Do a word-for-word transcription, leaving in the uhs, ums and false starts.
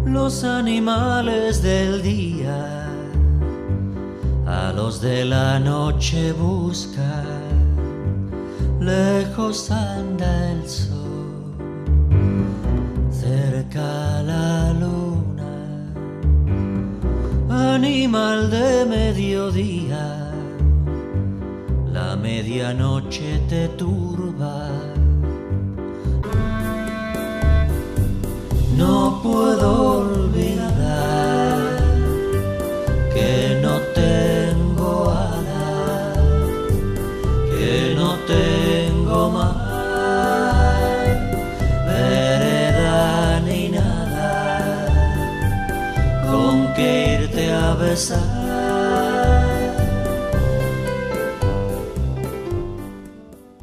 los animales del día a los de la noche busca, lejos anda el sol, cerca la luna, animal de mediodía, la medianoche te turba. No puedo olvidar que no tengo alas, que no tengo mar, vereda ni nada con que irte a besar.